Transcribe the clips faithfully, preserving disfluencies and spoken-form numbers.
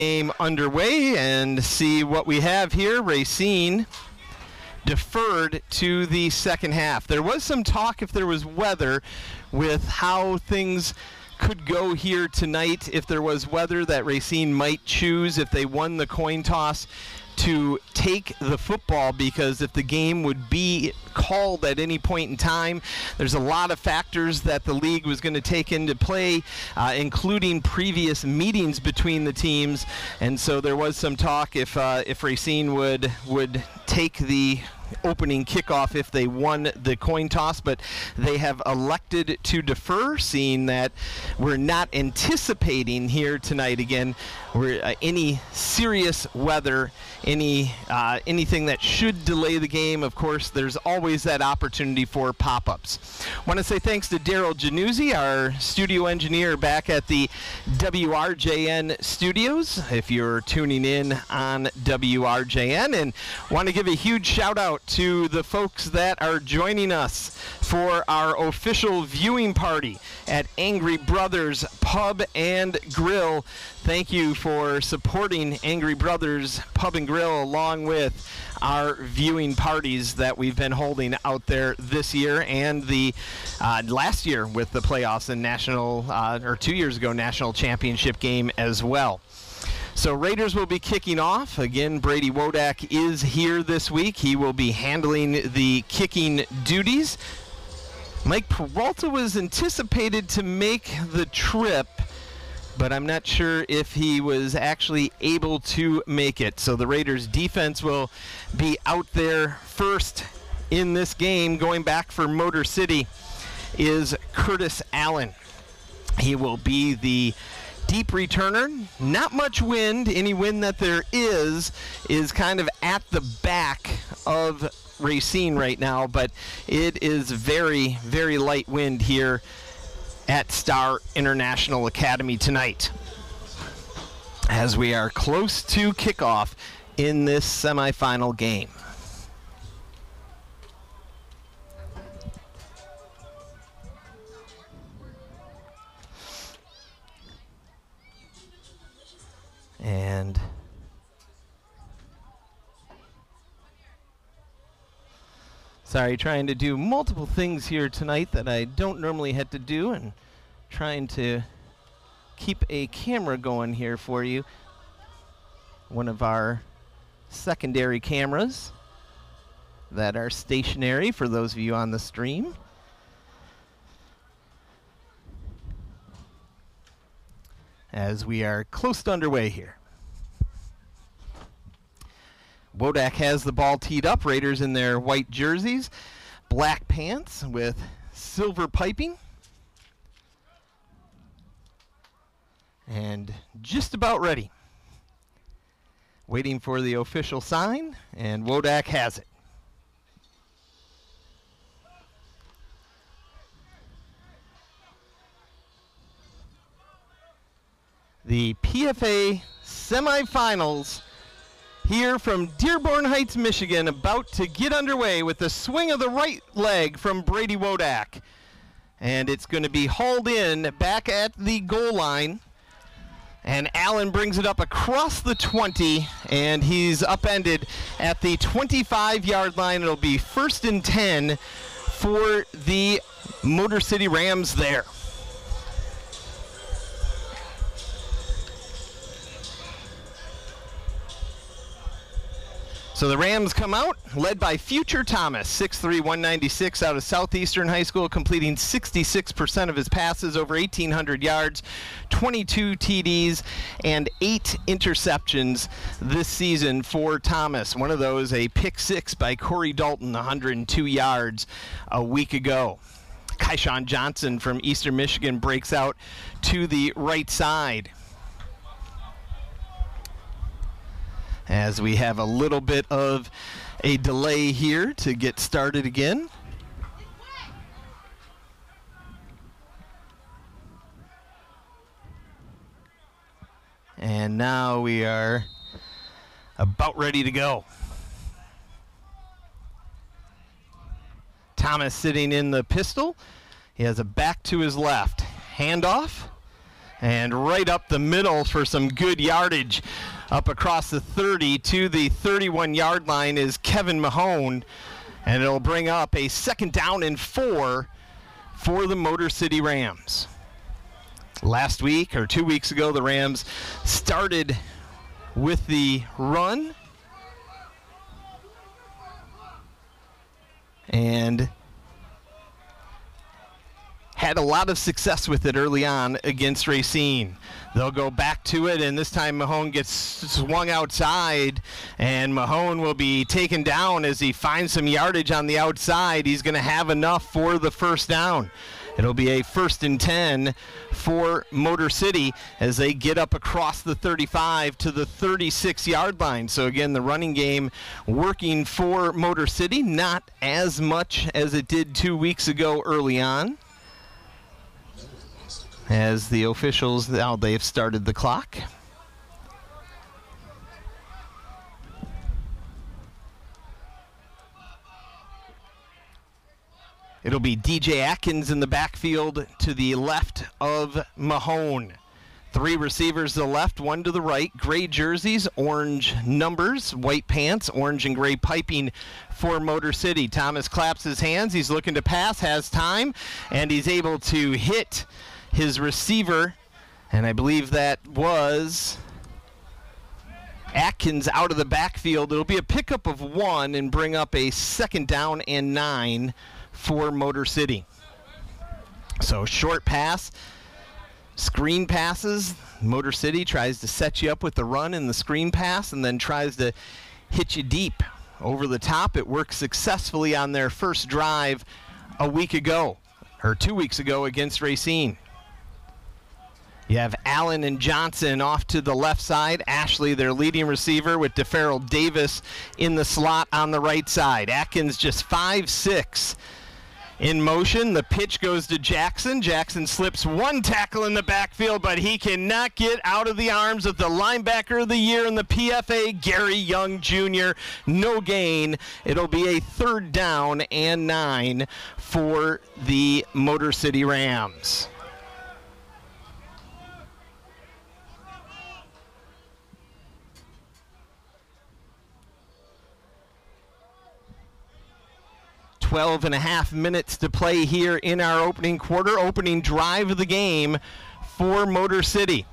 Game underway and see what we have here. Racine deferred to the second half. There was some talk if there was weather with how things could go here tonight. If there was weather, that Racine might choose, if they won the coin toss, to take the football, because if the game would be called at any point in time, there's a lot of factors that the league was going to take into play, uh, including previous meetings between the teams. And so there was some talk if uh, if Racine would would take the opening kickoff if they won the coin toss, but they have elected to defer, seeing that we're not anticipating here tonight again we're, uh, any serious weather, any uh, anything that should delay the game. Of course, there's always that opportunity for pop-ups. Want to say thanks to Daryl Januzzi, our studio engineer back at the W R J N studios, if you're tuning in on W R J N, and want to give a huge shout out to the folks that are joining us for our official viewing party at Angry Brothers Pub and Grill. Thank you for supporting Angry Brothers Pub and Grill along with our viewing parties that we've been holding out there this year and the uh, last year with the playoffs and national, uh, or two years ago, national championship game as well. So Raiders will be kicking off. Again, Brady Wodak is here this week. He will be handling the kicking duties. Mike Peralta was anticipated to make the trip, but I'm not sure if he was actually able to make it. So the Raiders defense will be out there first in this game. Going back for Motor City is Curtis Allen. He will be the deep returner. Not much wind. Any wind that there is is kind of at the back of Racine right now, but it is very, very light wind here at Star International Academy tonight, as we are close to kickoff in this semifinal game. And sorry, trying to do multiple things here tonight that I don't normally have to do, and trying to keep a camera going here for you. One of our secondary cameras that are stationary for those of you on the stream. As we are close to underway here. Wodak has the ball teed up. Raiders in their white jerseys, black pants with silver piping. And just about ready. Waiting for the official sign, and Wodak has it. The P F A semifinals here from Dearborn Heights, Michigan, about to get underway with the swing of the right leg from Brady Wodak. And it's going to be hauled in back at the goal line. And Allen brings it up across the twenty, and he's upended at the twenty-five-yard line. It'll be first and ten for the Motor City Rams there. So the Rams come out, led by Future Thomas, six three, one ninety-six, out of Southeastern High School, completing sixty-six percent of his passes, over eighteen hundred yards, twenty-two T Ds, and eight interceptions this season for Thomas. One of those, a pick six by Corey Dalton, one hundred two yards a week ago. Kyshawn Johnson from Eastern Michigan breaks out to the right side, as we have a little bit of a delay here to get started again. And now we are about ready to go. Thomas sitting in the pistol. He has a back to his left. Handoff. and right up the middle for some good yardage. Up across the thirty to the thirty-one yard line is Kevin Mahone, and it'll bring up a second down and four for the Motor City Rams. Last week, or two weeks ago, the Rams started with the run and had a lot of success with it early on against Racine. They'll go back to it, and this time Mahone gets swung outside, and Mahone will be taken down as he finds some yardage on the outside. He's going to have enough for the first down. It'll be a first and ten for Motor City as they get up across the thirty-five to the thirty-six yard line. So again, the running game working for Motor City, not as much as it did two weeks ago early on, as the officials, now they've started the clock. It'll be D J Atkins in the backfield to the left of Mahone. Three receivers to the left, one to the right. Gray jerseys, orange numbers, white pants, orange and gray piping for Motor City. Thomas claps his hands. He's looking to pass, has time, and he's able to hit his receiver. And I believe that was Atkins out of the backfield. It'll be a pickup of one and bring up a second down and nine for Motor City. So short pass, screen passes. Motor City tries to set you up with the run and the screen pass and then tries to hit you deep over the top. It worked successfully on their first drive a week ago, or two weeks ago against Racine. You have Allen and Johnson off to the left side. Ashley, their leading receiver, with DeFerrell Davis in the slot on the right side. Atkins just five six. In motion, the pitch goes to Jackson. Jackson slips one tackle in the backfield, but he cannot get out of the arms of the linebacker of the year in the P F A, Gary Young Junior No gain. It'll be a third down and nine for the Motor City Rams. twelve and a half minutes to play here in our opening quarter, opening drive of the game for Motor City.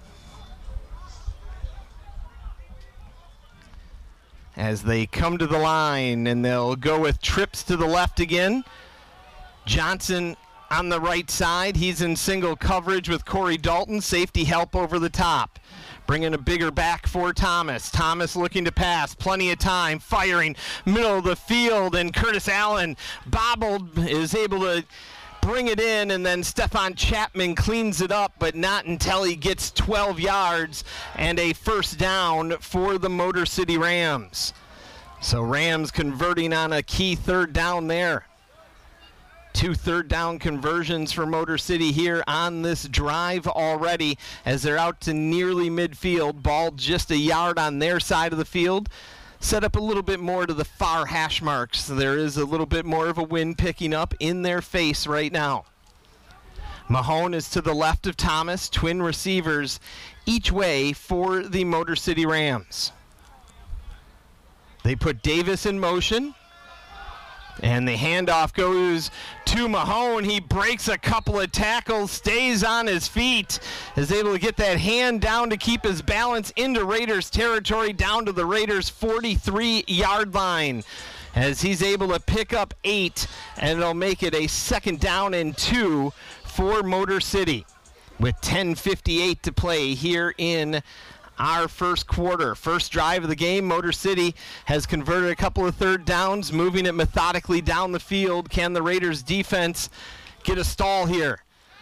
As they come to the line, and they'll go with trips to the left again. Johnson on the right side. He's in single coverage with Corey Dalton. Safety help over the top. Bringing a bigger back for Thomas. Thomas looking to pass. Plenty of time. Firing. Middle of the field. And Curtis Allen bobbled. Is able to bring it in. And then Stefan Chapman cleans it up. But not until he gets twelve yards. And a first down for the Motor City Rams. So Rams converting on a key third down there. Two third down conversions for Motor City here on this drive already as they're out to nearly midfield. Ball just a yard on their side of the field. Set up a little bit more to the far hash marks. There is a little bit more of a wind picking up in their face right now. Mahone is to the left of Thomas. Twin receivers each way for the Motor City Rams. They put Davis in motion. And the handoff goes to Mahone. He breaks a couple of tackles, stays on his feet, is able to get that hand down to keep his balance into Raiders territory, down to the Raiders' forty-three yard line. As he's able to pick up eight, and it'll make it a second down and two for Motor City. With ten fifty-eight to play here in our first quarter. First drive of the game, Motor City has converted a couple of third downs, moving it methodically down the field. Can the Raiders defense get a stall here?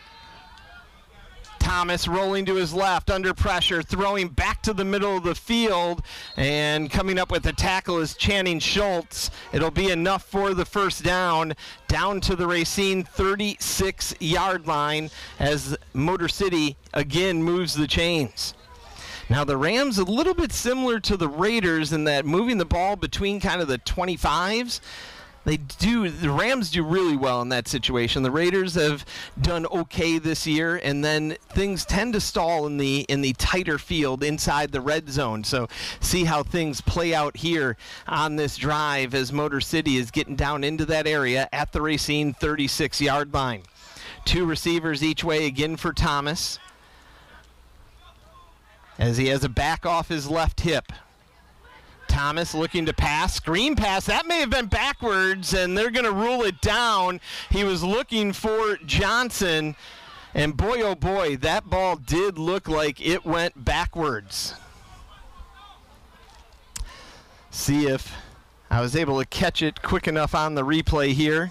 Thomas rolling to his left, under pressure, throwing back to the middle of the field, and coming up with the tackle is Channing Schultz. It'll be enough for the first down, down to the Racine thirty-six yard line as Motor City again moves the chains. Now the Rams a little bit similar to the Raiders in that moving the ball between kind of the twenty-fives They do. The Rams do really well in that situation. The Raiders have done okay this year, and then things tend to stall in the in the tighter field inside the red zone. So see how things play out here on this drive as Motor City is getting down into that area at the Racine thirty-six-yard line. Two receivers each way again for Thomas, as he has a back off his left hip. Thomas looking to pass, screen pass, that may have been backwards, and they're going to rule it down. He was looking for Johnson, and boy, oh boy, that ball did look like it went backwards. See if I was able to catch it quick enough on the replay here.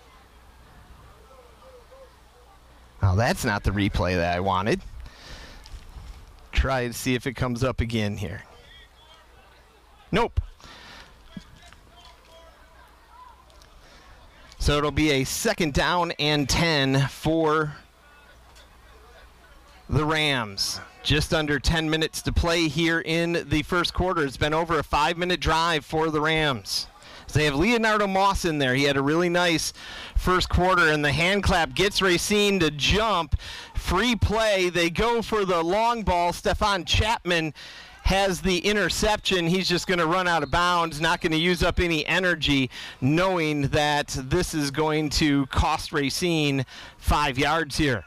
Oh, that's not the replay that I wanted. Try to see if it comes up again here. Nope. So it'll be a second down and ten for the Rams. Just under ten minutes to play here in the first quarter. It's been over a five-minute drive for the Rams. So they have Leonardo Moss in there. He had a really nice first quarter, and the hand clap gets Racine to jump. Free play. They go for the long ball. Stefan Chapman has the interception. He's just going to run out of bounds, not going to use up any energy, knowing that this is going to cost Racine five yards here.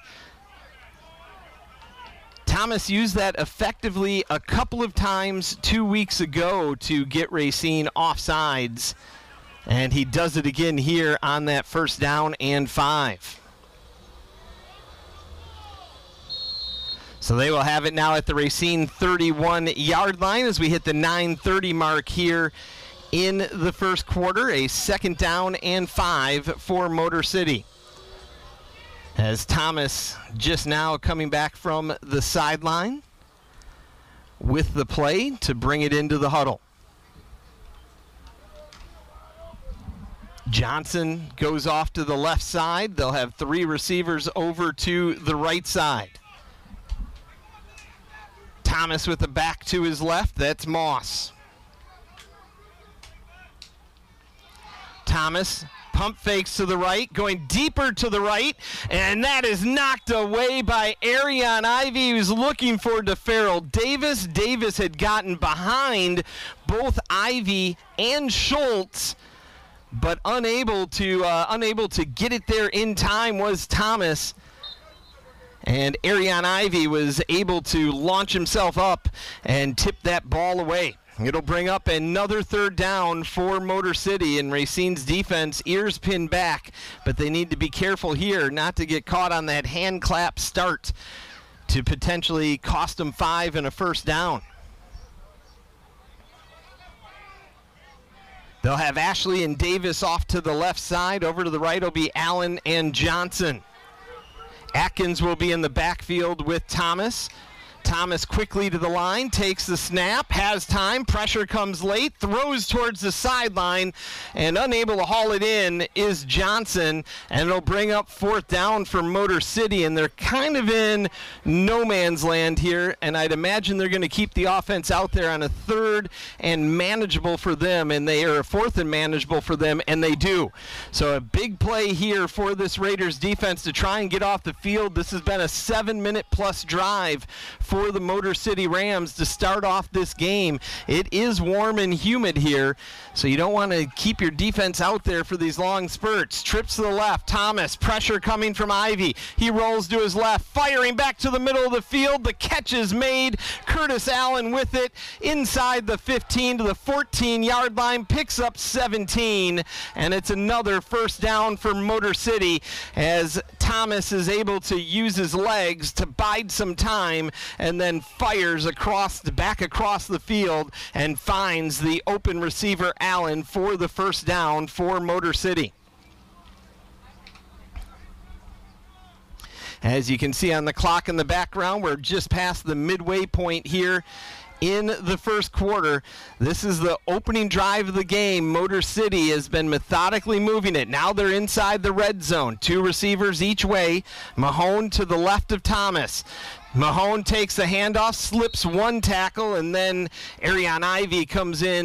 Thomas used that effectively a couple of times two weeks ago to get Racine offsides, and he does it again here on that first down and five. So they will have it now at the Racine thirty-one-yard line as we hit the nine thirty mark here in the first quarter. A second down and five for Motor City, as Thomas just now coming back from the sideline with the play to bring it into the huddle. Johnson goes off to the left side. They'll have three receivers over to the right side. Thomas with the back to his left. That's Moss. Thomas pump fakes to the right, going deeper to the right, and that is knocked away by Arion Ivy, who's looking for DeFerrell Davis. Davis had gotten behind both Ivy and Schultz, but unable to uh, unable to get it there in time was Thomas. And Arion Ivy was able to launch himself up and tip that ball away. It'll bring up another third down for Motor City, and Racine's defense ears pinned back, but they need to be careful here not to get caught on that hand clap start to potentially cost them five and a first down. They'll have Ashley and Davis off to the left side. Over to the right will be Allen and Johnson. Atkins will be in the backfield with Thomas. Thomas quickly to the line, takes the snap, has time, pressure comes late, throws towards the sideline, and unable to haul it in is Johnson, and it'll bring up fourth down for Motor City, and they're kind of in no man's land here, and I'd imagine they're going to keep the offense out there on a third and manageable for them, and they are a fourth and manageable for them, and they do. So a big play here for this Raiders defense to try and get off the field. This has been a seven-minute plus drive for for the Motor City Rams to start off this game. It is warm and humid here, so you don't want to keep your defense out there for these long spurts. Trips to the left. Thomas, pressure coming from Ivy. He rolls to his left, firing back to the middle of the field. The catch is made. Curtis Allen with it inside the fifteen to the fourteen-yard line, picks up seventeen, and it's another first down for Motor City as Thomas is able to use his legs to bide some time and then fires across the back across the field and finds the open receiver Allen for the first down for Motor City. As you can see on the clock in the background, we're just past the midway point here in the first quarter. This is the opening drive of the game. Motor City has been methodically moving it. Now they're inside the red zone. Two receivers each way. Mahone to the left of Thomas. Mahone takes the handoff, slips one tackle, and then Arion Ivy comes in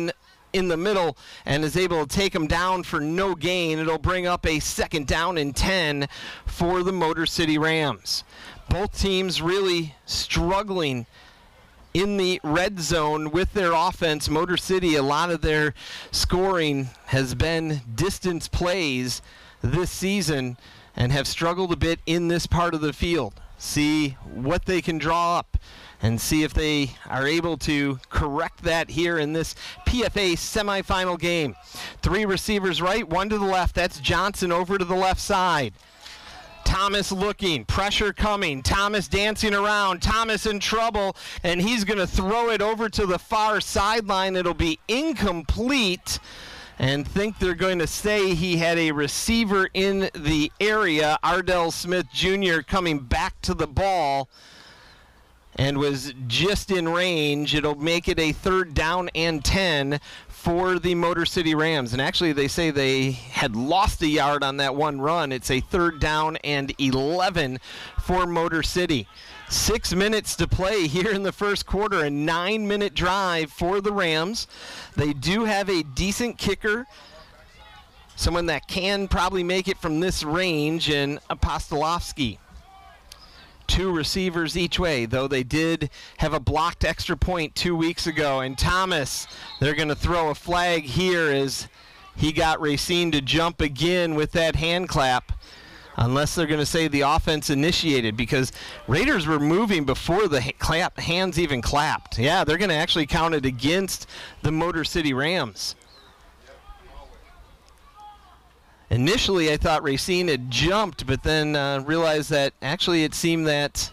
in the middle and is able to take them down for no gain. It'll bring up a second down and ten for the Motor City Rams. Both teams really struggling in the red zone with their offense. Motor City, a lot of their scoring has been distance plays this season and have struggled a bit in this part of the field. See what they can draw up and see if they are able to correct that here in this P F A semifinal game. Three receivers right, one to the left. That's Johnson over to the left side. Thomas looking, pressure coming, Thomas dancing around, Thomas in trouble, and he's going to throw it over to the far sideline. It'll be incomplete, and think they're going to say he had a receiver in the area. Ardell Smith Junior coming back to the ball and was just in range. It'll make it a third down and ten for the Motor City Rams. And actually, they say they had lost a yard on that one run. It's a third down and eleven for Motor City. Six minutes to play here in the first quarter, a nine-minute drive for the Rams. They do have a decent kicker, someone that can probably make it from this range, in Apostolowski. Two receivers each way, though they did have a blocked extra point two weeks ago. And Thomas, they're going to throw a flag here as he got Racine to jump again with that hand clap, unless they're going to say the offense initiated, because Raiders were moving before the ha- clap, hands even clapped. Yeah, they're going to actually count it against the Motor City Rams. Initially, I thought Racine had jumped, but then uh, realized that actually it seemed that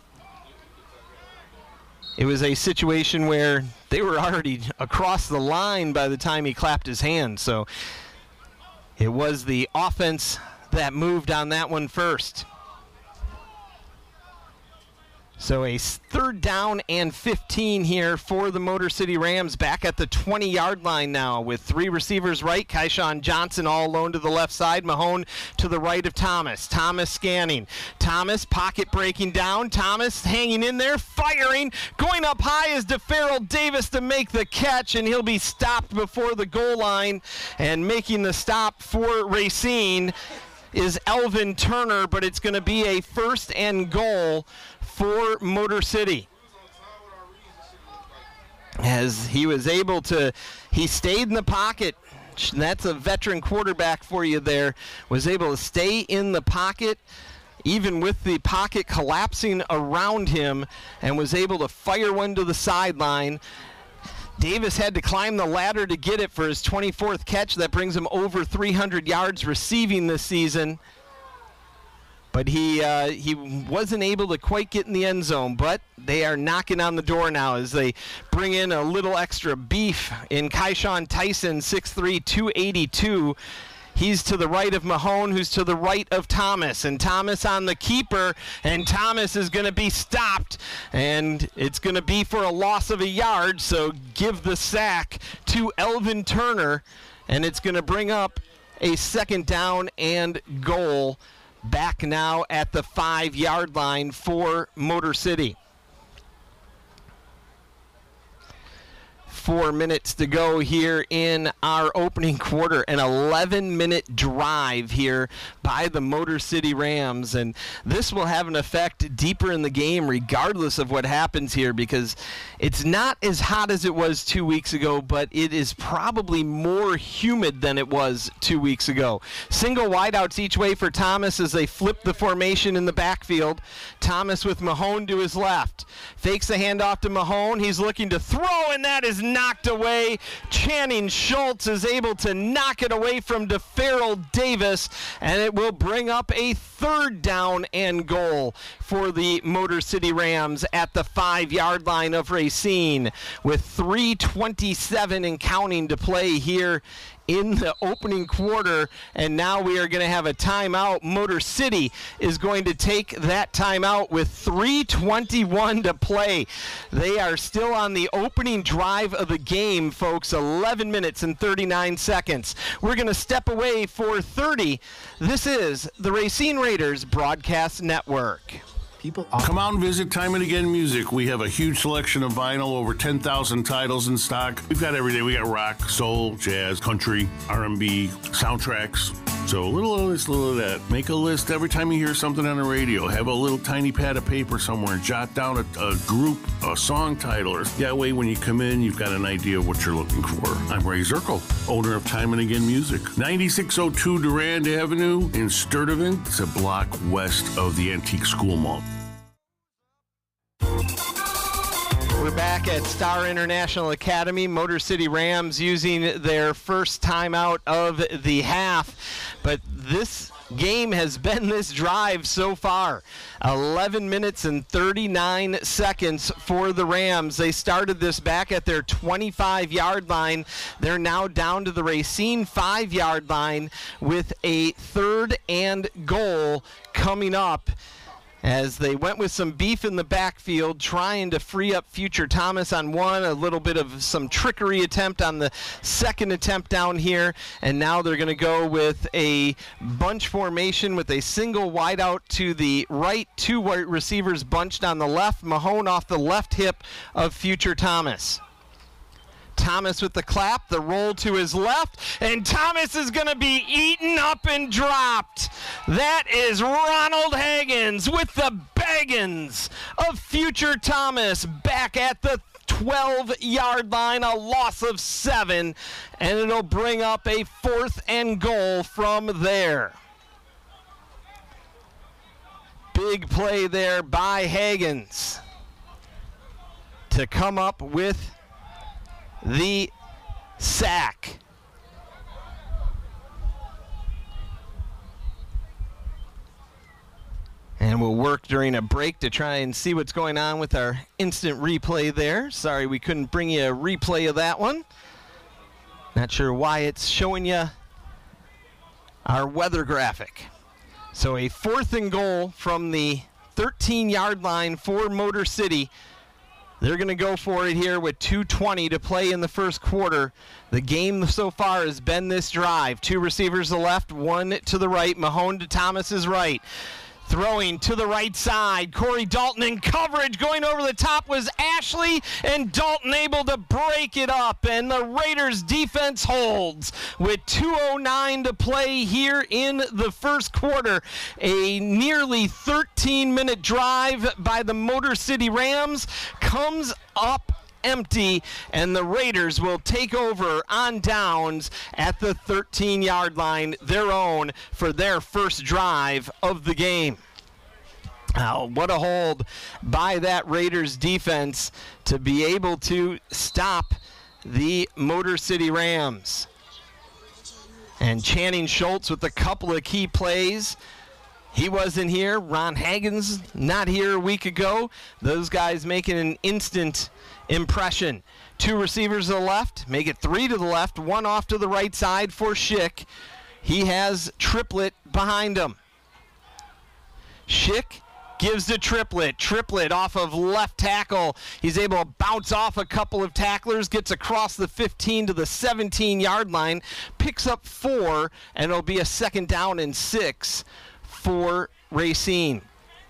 it was a situation where they were already across the line by the time he clapped his hand. So it was the offense that moved on that one first. So a third down and fifteen here for the Motor City Rams, back at the twenty-yard line now with three receivers right. Kyshawn Johnson all alone to the left side. Mahone to the right of Thomas. Thomas scanning. Thomas pocket breaking down. Thomas hanging in there, firing. Going up high is DeFerrell Davis to make the catch, and he'll be stopped before the goal line. And making the stop for Racine is Elvin Turner, but it's going to be a first and goal for Motor City, as he was able to, he stayed in the pocket. That's a veteran quarterback for you there. Was able to stay in the pocket even with the pocket collapsing around him, and was able to fire one to the sideline. Davis had to climb the ladder to get it for his twenty-fourth catch. That brings him over three hundred yards receiving this season. But he uh, he wasn't able to quite get in the end zone. But they are knocking on the door now as they bring in a little extra beef in Kyshawn Tyson, six three, two eighty-two. He's to the right of Mahone, who's to the right of Thomas. And Thomas on the keeper, and Thomas is going to be stopped. And it's going to be for a loss of a yard, so give the sack to Elvin Turner. And it's going to bring up a second down and goal, back now at the five-yard line for Motor City. Four minutes to go here in our opening quarter. An eleven-minute drive here by the Motor City Rams. And this will have an effect deeper in the game regardless of what happens here, because it's not as hot as it was two weeks ago, but it is probably more humid than it was two weeks ago. Single wideouts each way for Thomas as they flip the formation in the backfield. Thomas with Mahone to his left. Fakes the handoff to Mahone. He's looking to throw, and that is knocked away. Channing Schultz is able to knock it away from DeFerrell Davis, and it will bring up a third down and goal for the Motor City Rams at the five-yard line of Racine, with three twenty-seven and counting to play here in the opening quarter. And now we are going to have a timeout. Motor City is going to take that timeout with three twenty-one to play. They are still on the opening drive of the game, folks. eleven minutes and thirty-nine seconds. We're going to step away for thirty. This is the Racine Raiders Broadcast Network. People Come out and visit Time and Again Music. We have a huge selection of vinyl, over ten thousand titles in stock. We've got everything. We got rock, soul, jazz, country, R and B, soundtracks. So a little of this, a little of that. Make a list every time you hear something on the radio. Have a little tiny pad of paper somewhere and jot down a, a group, a song title. Or that way when you come in, you've got an idea of what you're looking for. I'm Ray Zirkle, owner of Time and Again Music. ninety-six oh two Durand Avenue in Sturtevant. It's a block west of the Antique School Mall. We're back at Star International Academy. Motor City Rams using their first timeout of the half. But this game has been this drive so far. eleven minutes and thirty-nine seconds for the Rams. They started this back at their twenty-five-yard line. They're now down to the Racine five-yard line with a third and goal coming up, as they went with some beef in the backfield, trying to free up Future Thomas on one, a little bit of some trickery attempt on the second attempt down here, and now they're going to go with a bunch formation with a single wideout to the right, two wide receivers bunched on the left, Mahone off the left hip of Future Thomas. Thomas with the clap, the roll to his left, and Thomas is going to be eaten up and dropped. That is Ronald Haggins with the Baggins of Future Thomas back at the twelve-yard line, a loss of seven, and it'll bring up a fourth and goal from there. Big play there by Haggins to come up with the sack. And we'll work during a break to try and see what's going on with our instant replay there. Sorry we couldn't bring you a replay of that one. Not sure why it's showing you our weather graphic. So a fourth and goal from the thirteen-yard line for Motor City. They're going to go for it here with two twenty to play in the first quarter. The game so far has been this drive. Two receivers to the left, one to the right. Mahone to Thomas's right. Throwing to the right side. Corey Dalton in coverage. Going over the top was Ashley, and Dalton able to break it up. And the Raiders defense holds with two oh nine to play here in the first quarter. A nearly thirteen-minute drive by the Motor City Rams comes up empty, and the Raiders will take over on downs at the thirteen-yard line, their own, for their first drive of the game. Oh, what a hold by that Raiders defense to be able to stop the Motor City Rams. And Channing Schultz with a couple of key plays. He wasn't here. Ron Haggins not here a week ago. Those guys making an instant impression. Two receivers to the left, make it three to the left, one off to the right side for Schick. He has Triplett behind him. Schick gives to Triplett. Triplett off of left tackle. He's able to bounce off a couple of tacklers, gets across the fifteen to the seventeen-yard line, picks up four, and it'll be a second down and six for Racine.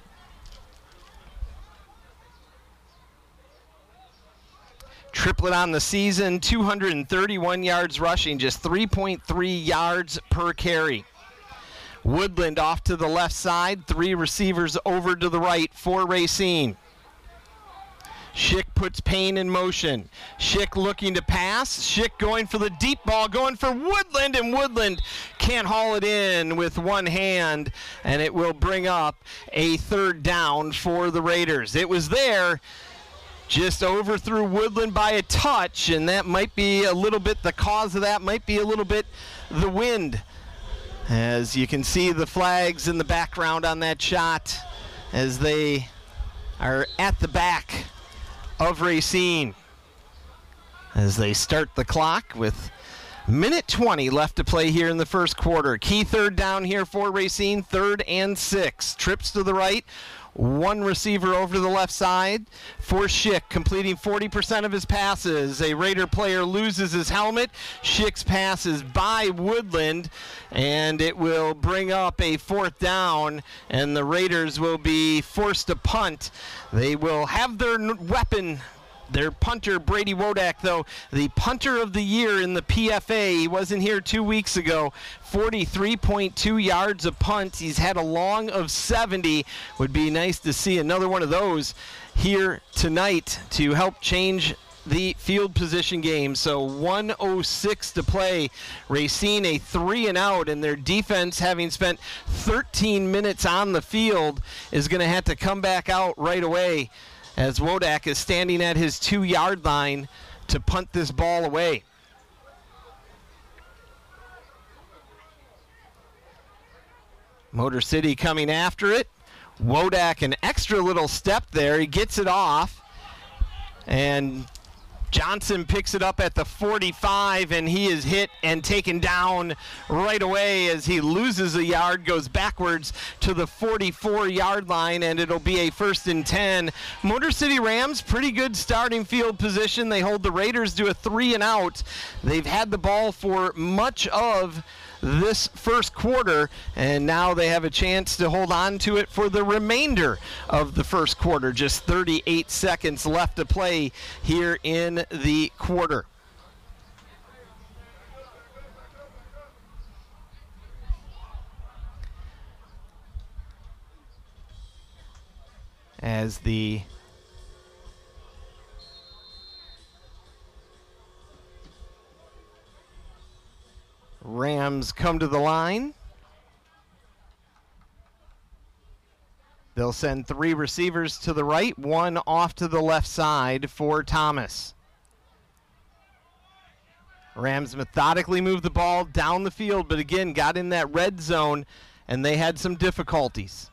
Triplett on the season, two hundred thirty-one yards rushing, just three point three yards per carry. Woodland off to the left side, three receivers over to the right for Racine. Schick puts Payne in motion. Schick looking to pass. Schick going for the deep ball, going for Woodland, and Woodland can't haul it in with one hand, and it will bring up a third down for the Raiders. It was there, just overthrew Woodland by a touch, and that might be a little bit, the cause of that might be a little bit the wind. As you can see the flags in the background on that shot as they are at the back of Racine. As they start the clock with minute twenty left to play here in the first quarter. Key third down here for Racine, third and six. Trips to the right. One receiver over to the left side for Schick, completing forty percent of his passes. A Raider player loses his helmet. Schick's pass is by Woodland, and it will bring up a fourth down, and the Raiders will be forced to punt. They will have their n- weapon. Their punter, Brady Wodak, though, the punter of the year in the P F A. He wasn't here two weeks ago. forty-three point two yards a punt. He's had a long of seventy. Would be nice to see another one of those here tonight to help change the field position game. So one oh six to play. Racine a three and out, and their defense, having spent thirteen minutes on the field, is going to have to come back out right away, as Wodak is standing at his two-yard line to punt this ball away. Motor City coming after it. Wodak, an extra little step there. He gets it off, and Johnson picks it up at the forty-five, and he is hit and taken down right away as he loses a yard, goes backwards to the forty-four-yard line, and it'll be a first and ten. Motor City Rams, pretty good starting field position. They hold the Raiders to a three and out. They've had the ball for much of this first quarter, and now they have a chance to hold on to it for the remainder of the first quarter. Just thirty-eight seconds left to play here in the quarter. As the Rams come to the line. They'll send three receivers to the right, one off to the left side for Thomas. Rams methodically move the ball down the field, but again, got in that red zone, and they had some difficulties.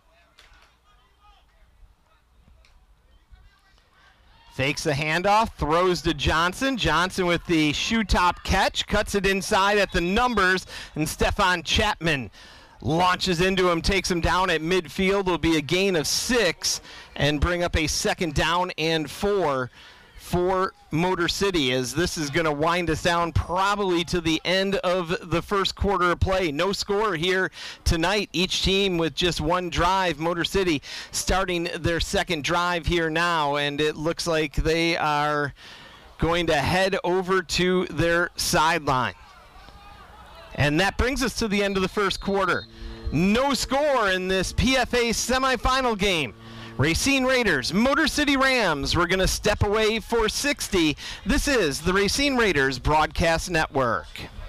Fakes the handoff, throws to Johnson. Johnson with the shoe top catch, cuts it inside at the numbers, and Stefan Chapman launches into him, takes him down at midfield. Will be a gain of six and bring up a second down and four for Motor City, as this is going to wind us down probably to the end of the first quarter of play. No score here tonight. Each team with just one drive. Motor City starting their second drive here now, and it looks like they are going to head over to their sideline. And that brings us to the end of the first quarter. No score in this P F A semifinal game. Racine Raiders, Motor City Rams. We're going to step away for sixty. This is the Racine Raiders Broadcast Network.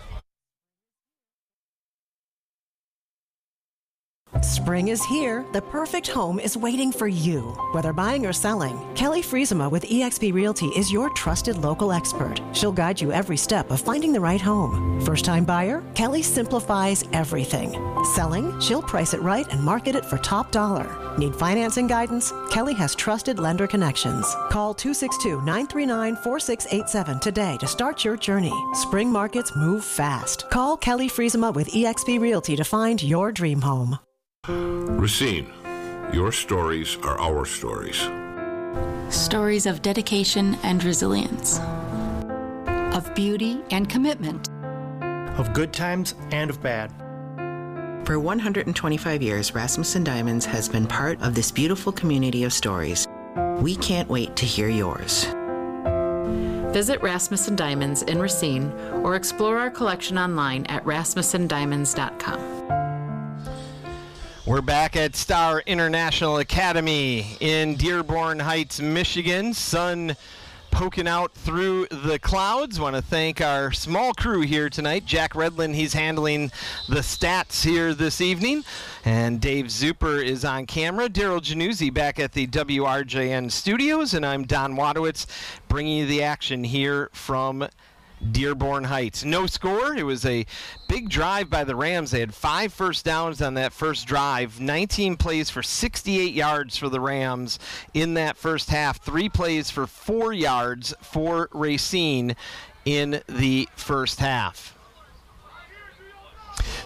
Spring is here. The perfect home is waiting for you. Whether buying or selling, Kelly Friesema with eXp Realty is your trusted local expert. She'll guide you every step of finding the right home. First-time buyer? Kelly simplifies everything. Selling? She'll price it right and market it for top dollar. Need financing guidance? Kelly has trusted lender connections. Call two six two, nine three nine, four six eight seven today to start your journey. Spring markets move fast. Call Kelly Friesema with eXp Realty to find your dream home. Racine, your stories are our stories. Stories of dedication and resilience. Of beauty and commitment. Of good times and of bad. For one hundred twenty-five years, Rasmussen Diamonds has been part of this beautiful community of stories. We can't wait to hear yours. Visit Rasmussen Diamonds in Racine or explore our collection online at rasmussen diamonds dot com. We're back at Star International Academy in Dearborn Heights, Michigan. Sun poking out through the clouds. Want to thank our small crew here tonight. Jack Redlin, he's handling the stats here this evening. And Dave Zuper is on camera. Daryl Januzzi back at the W R J N studios. And I'm Don Wadowitz bringing you the action here from Dearborn Heights. No score. It was a big drive by the Rams. They had five first downs on that first drive. nineteen plays for sixty-eight yards for the Rams in that first half. Three plays for four yards for Racine in the first half.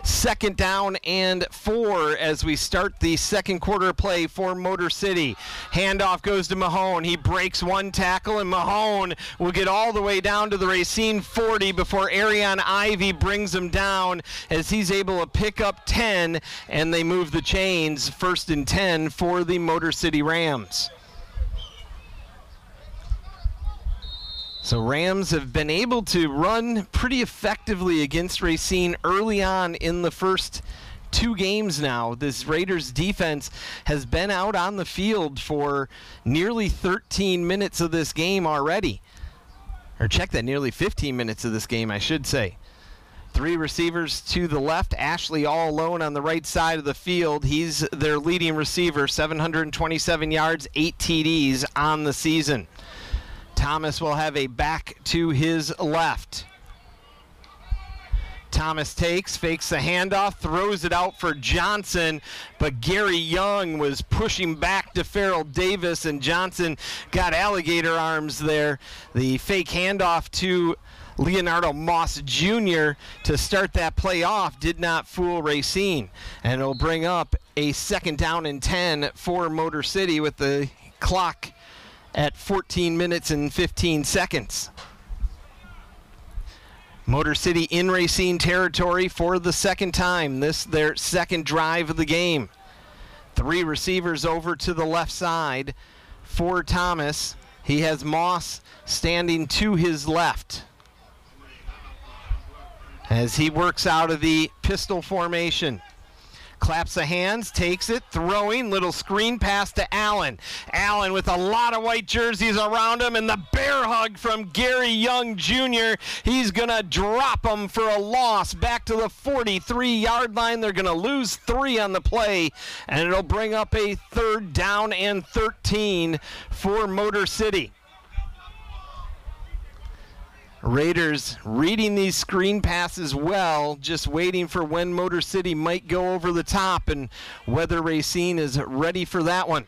Second down and four as we start the second quarter play for Motor City. Handoff goes to Mahone. He breaks one tackle, and Mahone will get all the way down to the Racine forty before Arion Ivy brings him down as he's able to pick up ten, and they move the chains. First and ten for the Motor City Rams. So Rams have been able to run pretty effectively against Racine early on in the first two games now. This Raiders defense has been out on the field for nearly thirteen minutes of this game already. Or check that, nearly fifteen minutes of this game, I should say. Three receivers to the left. Ashley all alone on the right side of the field. He's their leading receiver, seven hundred twenty-seven yards, eight T Ds on the season. Thomas will have a back to his left. Thomas takes, fakes the handoff, throws it out for Johnson, but Gary Young was pushing back to Farrell Davis, and Johnson got alligator arms there. The fake handoff to Leonardo Moss Junior to start that play off did not fool Racine, and it'll bring up a second down and ten for Motor City with the clock at fourteen minutes and fifteen seconds. Motor City in Racine territory for the second time. This their second drive of the game. Three receivers over to the left side for Thomas. He has Moss standing to his left as he works out of the pistol formation. Claps the hands, takes it, throwing, little screen pass to Allen. Allen with a lot of white jerseys around him, and the bear hug from Gary Young Junior He's going to drop him for a loss back to the forty-three-yard line. They're going to lose three on the play, and it'll bring up a third down and thirteen for Motor City. Raiders reading these screen passes well, just waiting for when Motor City might go over the top and whether Racine is ready for that one.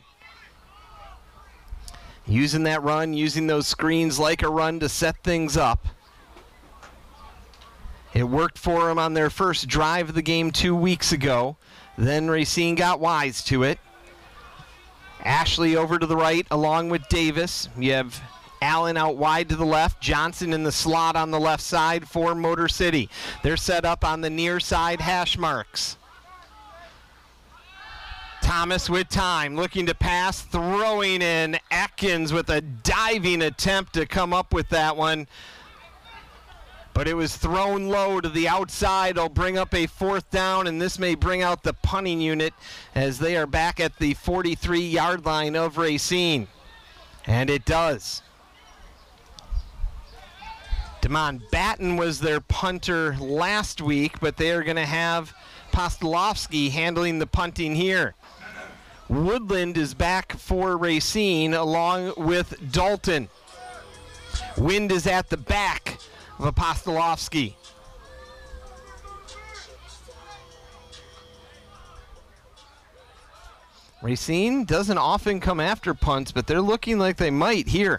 Using that run, using those screens like a run to set things up. It worked for them on their first drive of the game two weeks ago. Then Racine got wise to it. Ashley over to the right along with Davis. You have Allen out wide to the left. Johnson in the slot on the left side for Motor City. They're set up on the near side hash marks. Thomas with time, looking to pass, throwing in. Atkins with a diving attempt to come up with that one. But it was thrown low to the outside. It'll bring up a fourth down, and this may bring out the punting unit as they are back at the forty-three-yard line of Racine. And it does. Damon Batten was their punter last week, but they are going to have Postolovsky handling the punting here. Woodland is back for Racine along with Dalton. Wind is at the back of Postolovsky. Racine doesn't often come after punts, but they're looking like they might here.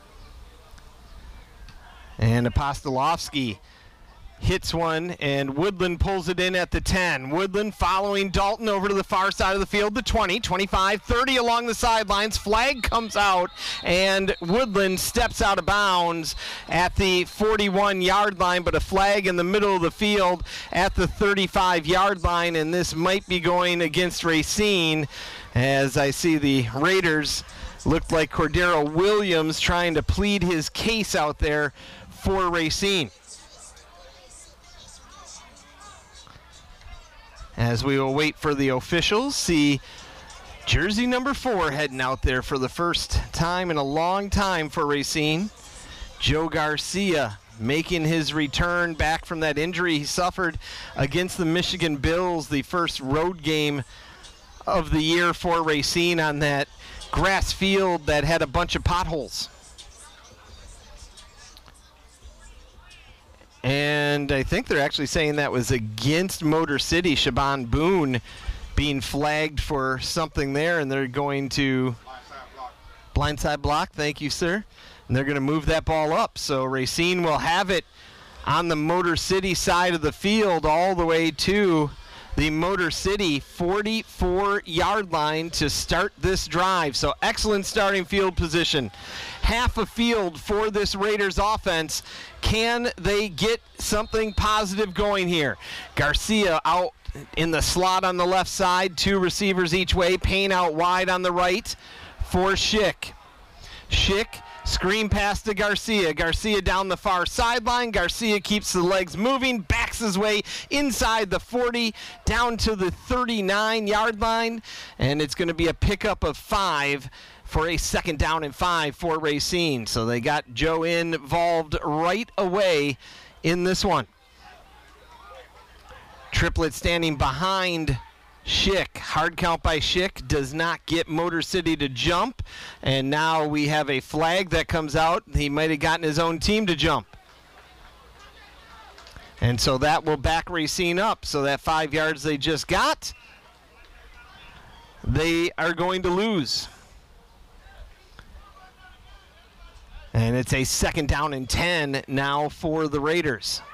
And Postolovsky hits one, and Woodland pulls it in at the ten. Woodland following Dalton over to the far side of the field, the twenty, twenty-five, thirty along the sidelines. Flag comes out, and Woodland steps out of bounds at the forty-one-yard line, but a flag in the middle of the field at the thirty-five-yard line, and this might be going against Racine, as I see the Raiders looked like Cordero Williams trying to plead his case out there for Racine. As we will wait for the officials, see jersey number four heading out there for the first time in a long time for Racine. Joe Garcia making his return back from that injury he suffered against the Michigan Bills, the first road game of the year for Racine on that grass field that had a bunch of potholes. And I think they're actually saying that was against Motor City. Shaban Boone being flagged for something there, and they're going to blindside block. Blindside block, thank you, sir. And they're going to move that ball up. So Racine will have it on the Motor City side of the field all the way to the Motor City forty-four yard line to start this drive. So excellent starting field position. Half a field for this Raiders offense. Can they get something positive going here? Garcia out in the slot on the left side, two receivers each way. Payne out wide on the right for Schick. Schick, screen pass to Garcia. Garcia down the far sideline. Garcia keeps the legs moving, backs his way inside the forty, down to the thirty-nine yard line, and it's going to be a pickup of five for a second down and five for Racine. So they got Joe involved right away in this one. Triplett standing behind Schick. Hard count by Schick does not get Motor City to jump. And now we have a flag that comes out. He might have gotten his own team to jump. And so that will back Racine up. So that five yards they just got, they are going to lose. And it's a second down and ten now for the Raiders.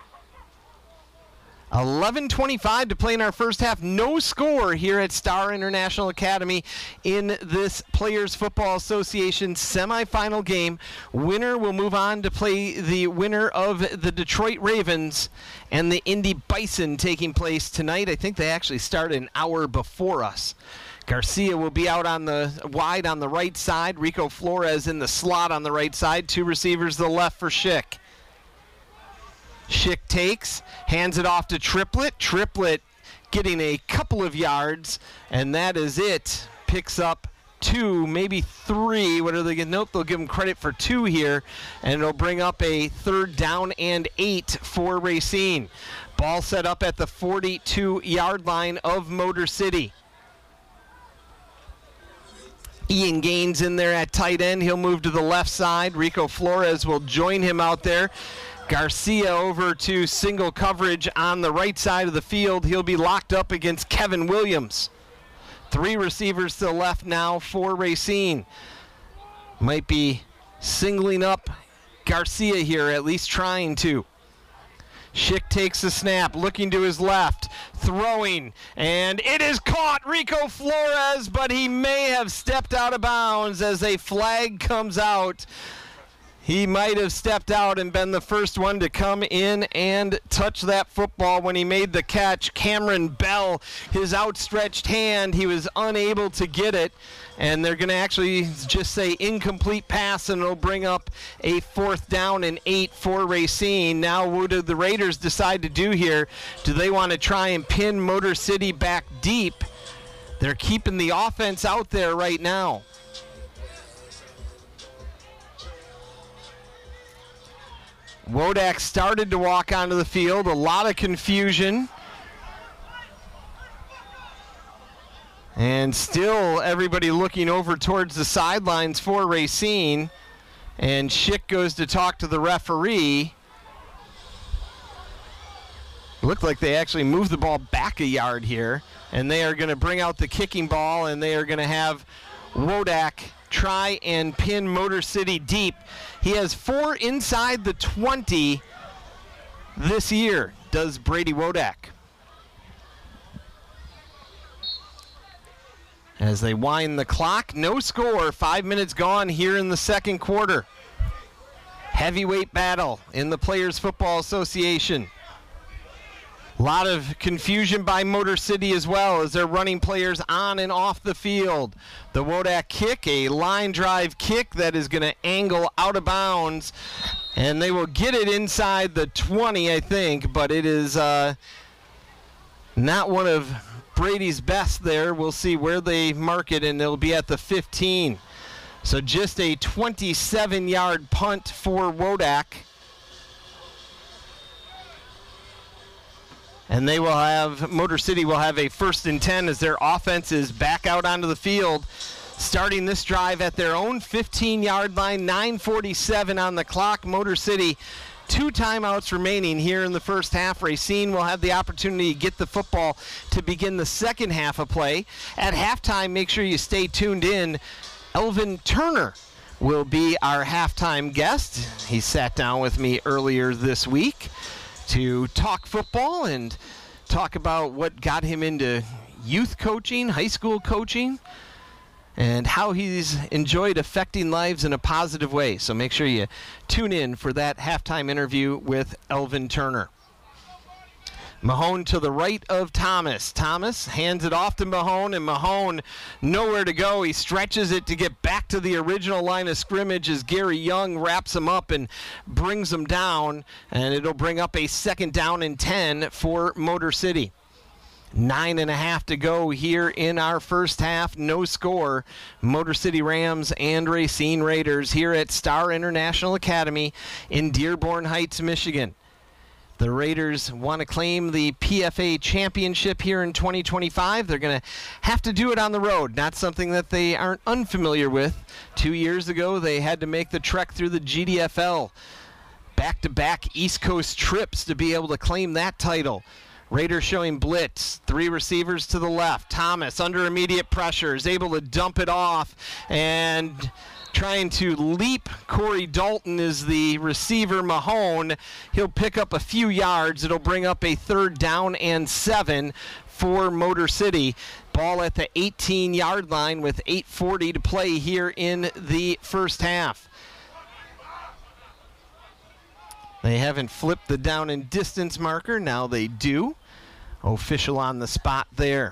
eleven twenty-five to play in our first half. No score here at Star International Academy in this Players Football Association semifinal game. Winner will move on to play the winner of the Detroit Ravens and the Indy Bison, taking place tonight. I think they actually started an hour before us. Garcia will be out on the wide on the right side. Rico Flores in the slot on the right side. Two receivers to the left for Schick. Schick takes, hands it off to Triplett. Triplett getting a couple of yards, and that is it. Picks up two, maybe three. What are they going to note? They'll give him credit for two here, and it'll bring up a third down and eight for Racine. Ball set up at the forty-two yard line of Motor City. Ian Gaines in there at tight end. He'll move to the left side. Rico Flores will join him out there. Garcia over to single coverage on the right side of the field. He'll be locked up against Kevin Williams. Three receivers to the left now for Racine. Might be singling up Garcia here, at least trying to. Schick takes the snap, looking to his left, throwing, and it is caught. Rico Flores, but he may have stepped out of bounds as a flag comes out. He might have stepped out and been the first one to come in and touch that football when he made the catch. Cameron Bell, his outstretched hand, he was unable to get it. And they're going to actually just say incomplete pass, and it'll bring up a fourth down and eight for Racine. Now what do the Raiders decide to do here? Do they want to try and pin Motor City back deep? They're keeping the offense out there right now. Wodak started to walk onto the field. A lot of confusion. And still everybody looking over towards the sidelines for Racine. And Schick goes to talk to the referee. Looked like they actually moved the ball back a yard here. And they are going to bring out the kicking ball, and they are going to have Wodak try and pin Motor City deep. He has four inside the twenty this year, does Brady Wodak. As they wind the clock, no score, five minutes gone here in the second quarter. Heavyweight battle in the Players Football Association. A lot of confusion by Motor City as well as they're running players on and off the field. The Wodak kick, a line drive kick that is going to angle out of bounds. And they will get it inside the twenty, I think, but it is uh, not one of Brady's best there. We'll see where they mark it, and it'll be at the fifteen. So just a twenty-seven yard punt for Wodak. And they will have, Motor City will have a first and ten as their offense is back out onto the field, starting this drive at their own fifteen yard line, nine forty-seven on the clock. Motor City, two timeouts remaining here in the first half. Racine will have the opportunity to get the football to begin the second half of play. At halftime, make sure you stay tuned in. Elvin Turner will be our halftime guest. He sat down with me earlier this week to talk football and talk about what got him into youth coaching, high school coaching, and how he's enjoyed affecting lives in a positive way. So make sure you tune in for that halftime interview with Elvin Turner. Mahone to the right of Thomas. Thomas hands it off to Mahone, and Mahone nowhere to go. He stretches it to get back to the original line of scrimmage as Gary Young wraps him up and brings him down, and it'll bring up a second down and ten for Motor City. Nine and a half to go here in our first half. No score. Motor City Rams and Racine Raiders here at Star International Academy in Dearborn Heights, Michigan. The Raiders want to claim the P F A championship here in twenty twenty-five. They're going to have to do it on the road, not something that they aren't unfamiliar with. Two years ago, they had to make the trek through the G D F L. Back-to-back East Coast trips to be able to claim that title. Raiders showing blitz, three receivers to the left. Thomas under immediate pressure is able to dump it off, and trying to leap Corey Dalton is the receiver, Mahone. He'll pick up a few yards. It'll bring up a third down and seven for Motor City. Ball at the eighteen-yard line with eight forty to play here in the first half. They haven't flipped the down and distance marker. Now they do. Official on the spot there.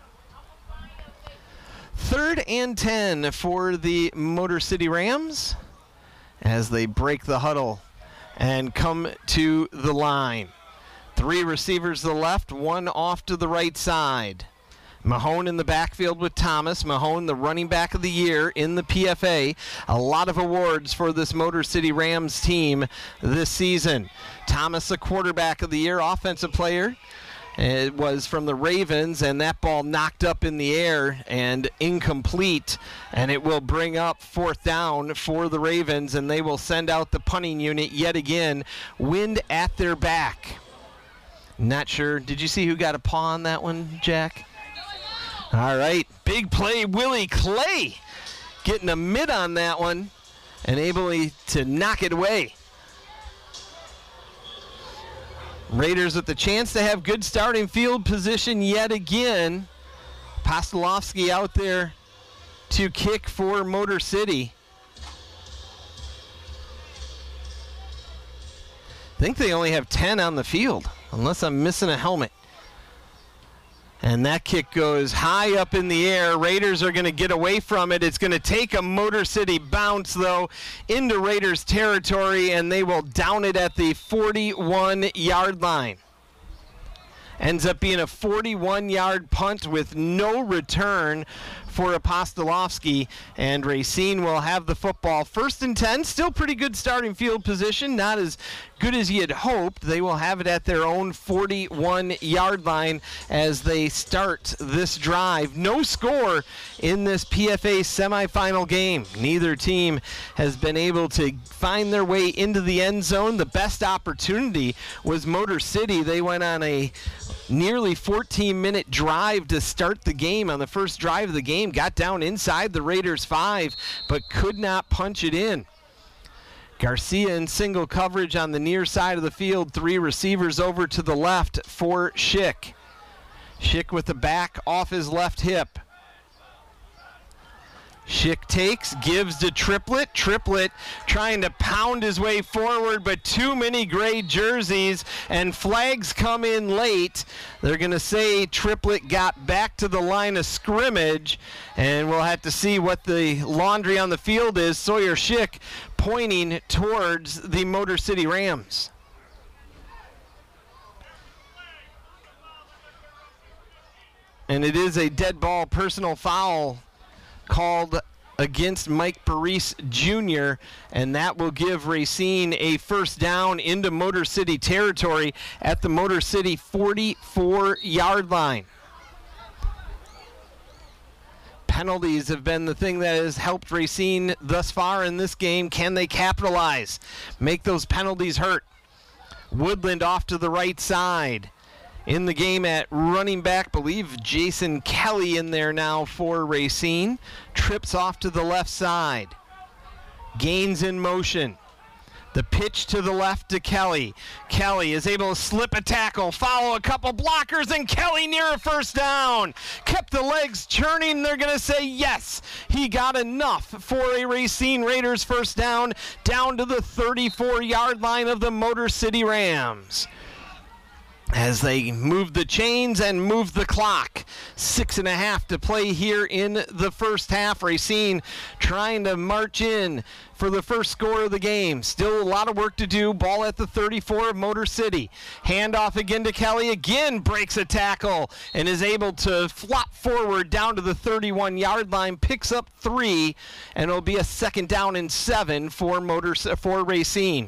Third and ten for the Motor City Rams as they break the huddle and come to the line. Three receivers to the left, one off to the right side. Mahone in the backfield with Thomas. Mahone, the running back of the year in the P F A. A lot of awards for this Motor City Rams team this season. Thomas, the quarterback of the year, offensive player. It was from the Ravens, and that ball knocked up in the air and incomplete, and it will bring up fourth down for the Ravens, and they will send out the punting unit yet again. Wind at their back. Not sure. Did you see who got a paw on that one, Jack? All right, big play, Willie Clay getting a mid on that one and able to knock it away. Raiders with the chance to have good starting field position yet again. Postolowski out there to kick for Motor City. I think they only have ten on the field, unless I'm missing a helmet. And that kick goes high up in the air. Raiders are going to get away from it. It's going to take a Motor City bounce, though, into Raiders territory, and they will down it at the forty-one-yard line. Ends up being a forty-one-yard punt with no return for Apostolowski, and Racine will have the football. First and ten, still pretty good starting field position, not as good as you had hoped. They will have it at their own forty-one-yard line as they start this drive. No score in this P F A semifinal game. Neither team has been able to find their way into the end zone. The best opportunity was Motor City. They went on a nearly fourteen-minute drive to start the game on the first drive of the game. Got down inside the Raiders five, but could not punch it in. Garcia in single coverage on the near side of the field. Three receivers over to the left for Schick. Schick with the back off his left hip. Schick takes, gives to Triplett. Triplett trying to pound his way forward, but too many gray jerseys, and flags come in late. They're going to say Triplett got back to the line of scrimmage, and we'll have to see what the laundry on the field is. Sawyer Schick pointing towards the Motor City Rams. And it is a dead ball personal foul called against Mike Parise Junior, and that will give Racine a first down into Motor City territory at the Motor City forty-four-yard line. Penalties have been the thing that has helped Racine thus far in this game. Can they capitalize? Make those penalties hurt. Woodland off to the right side. In the game at running back, believe Jason Kelly in there now for Racine. Trips off to the left side. Gains in motion. The pitch to the left to Kelly. Kelly is able to slip a tackle, follow a couple blockers, and Kelly near a first down. Kept the legs churning. They're going to say yes. He got enough for a Racine Raiders first down, down to the thirty-four-yard line of the Motor City Rams, as they move the chains and move the clock. Six and a half to play here in the first half. Racine trying to march in for the first score of the game. Still a lot of work to do. Ball at the thirty-four of Motor City. Handoff again to Kelly. Again breaks a tackle and is able to flop forward down to the thirty-one-yard line. Picks up three, and it'll be a second down and seven for Motor for Racine.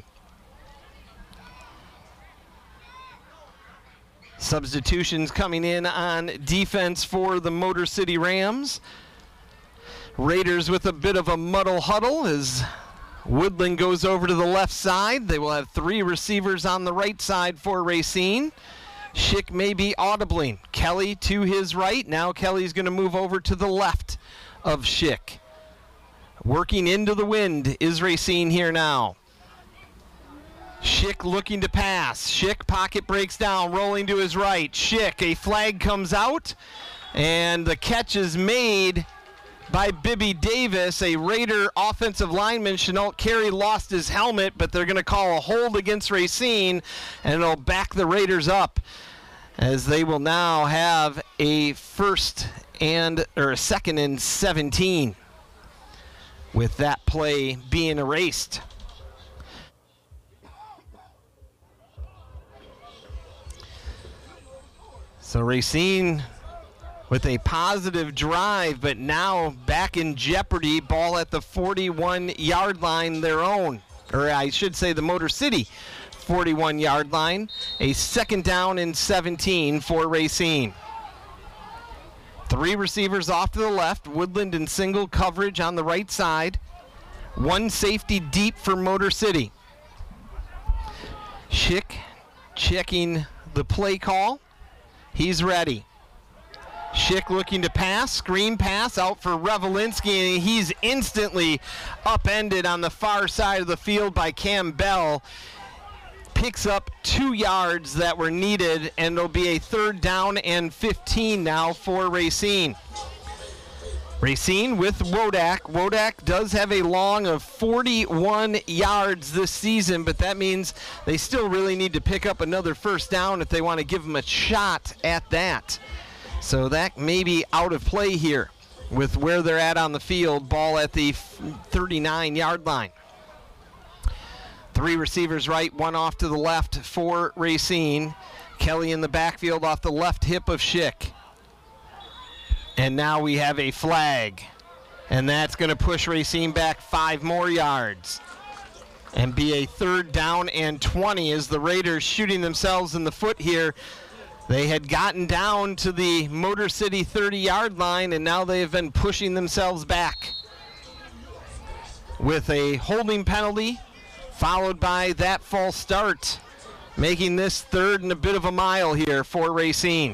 Substitutions coming in on defense for the Motor City Rams. Raiders with a bit of a muddle huddle as Woodland goes over to the left side. They will have three receivers on the right side for Racine. Schick may be audibling. Kelly to his right. Now Kelly's going to move over to the left of Schick. Working into the wind is Racine here now. Schick looking to pass. Schick, pocket breaks down, rolling to his right. Schick, a flag comes out, and the catch is made by Bibby Davis. A Raider offensive lineman, Chenault Carey, lost his helmet, but they're going to call a hold against Racine, and it'll back the Raiders up, as they will now have a first and, or a second and seventeen, with that play being erased. So Racine with a positive drive, but now back in jeopardy. Ball at the forty-one-yard line, their own. Or I should say the Motor City forty-one-yard line. A second down and seventeen for Racine. Three receivers off to the left. Woodland in single coverage on the right side. One safety deep for Motor City. Schick checking the play call. He's ready. Schick looking to pass. Screen pass out for Revelinsky, and he's instantly upended on the far side of the field by Cam Bell. Picks up two yards that were needed, and it'll be a third down and fifteen now for Racine. Racine with Wodak. Wodak does have a long of forty-one yards this season, but that means they still really need to pick up another first down if they want to give them a shot at that. So that may be out of play here with where they're at on the field. Ball at the thirty-nine-yard line. Three receivers right, one off to the left for Racine. Kelly in the backfield off the left hip of Schick. And now we have a flag. And that's going to push Racine back five more yards. And be a third down and twenty as the Raiders shooting themselves in the foot here. They had gotten down to the Motor City thirty-yard line, and now they have been pushing themselves back with a holding penalty, followed by that false start, making this third and a bit of a mile here for Racine.